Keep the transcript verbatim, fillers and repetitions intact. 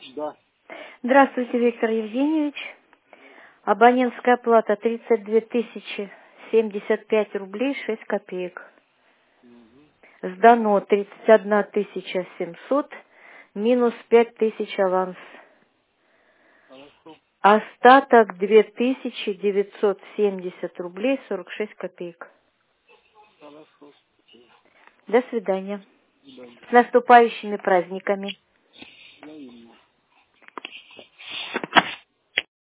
Да. Здравствуйте, Виктор Евгеньевич. Абонентская плата тридцать две тысячи семьдесят пять рублей шесть копеек. Мгм. Сдано тридцать одна тысяча семьсот, минус пять тысяч аванс. Хорошо. Остаток две тысячи девятьсот семьдесят рублей сорок шесть копеек. Хорошо. До свидания. Да. С наступающими праздниками.